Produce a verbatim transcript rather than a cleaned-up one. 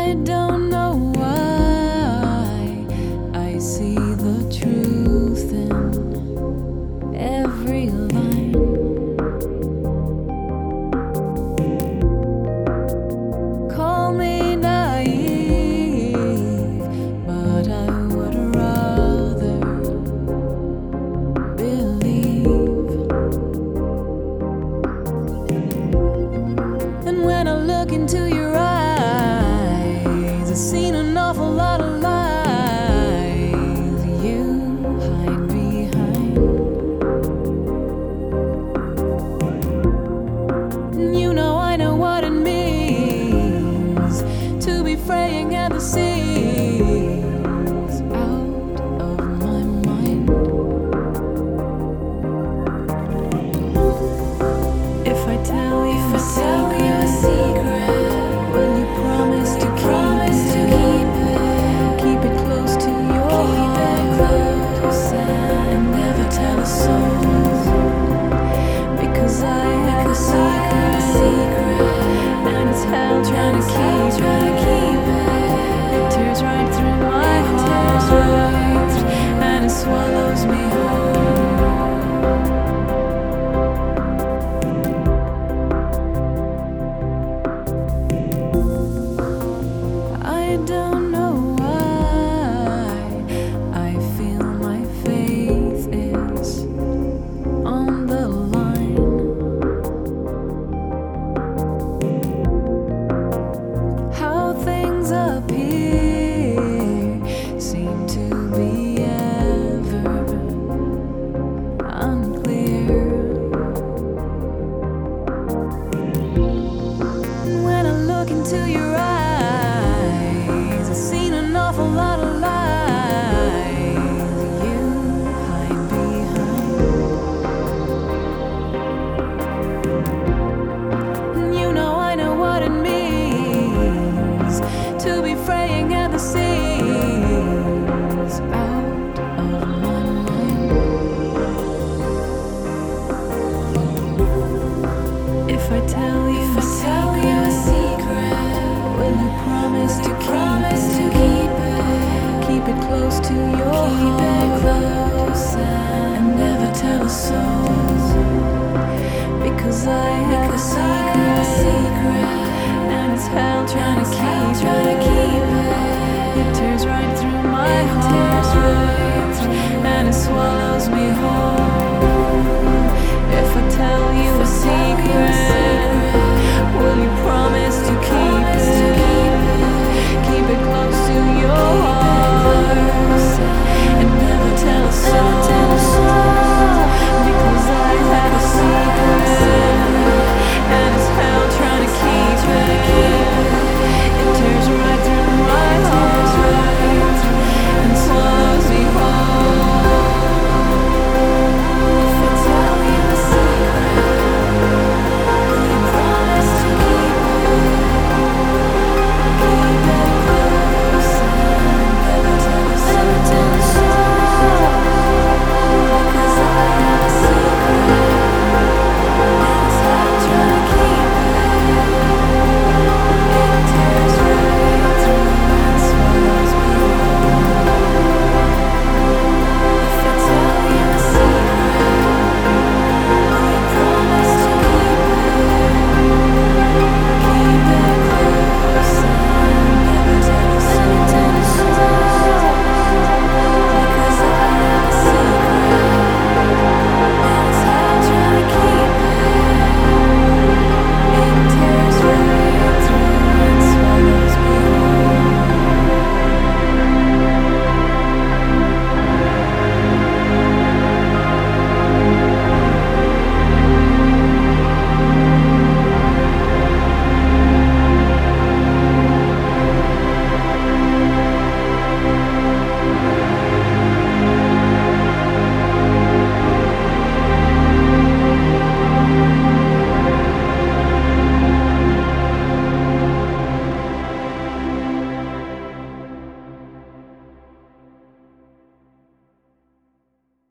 I don't know why I see the truth in every line. Call me naive, but I would rather believe. And when I look into your eyes, I've seen an awful lot of lies you hide behind. And you know I know what it means to be fraying at the seams, out of my mind. If I tell you, if I tell you a secret, will you promise to promise to keep it, keep it close to your heart, and never tell a soul? Because I have a secret, and it's hell trying to keep it. It tears right through my heart, and it swallows me whole. I don't know why I feel my faith is on the line. How things appear seem to be ever unclear. When I look into your eyes, I've seen an awful lot of lies you hide behind. And you know I know what it means to be fraying at the seams, out of my mind. If I tell you, if I tell you a secret, will you promise to promise to keep it, keep it close to your keep heart, it close and never tell a soul? Because I have a secret, and it's hell trying to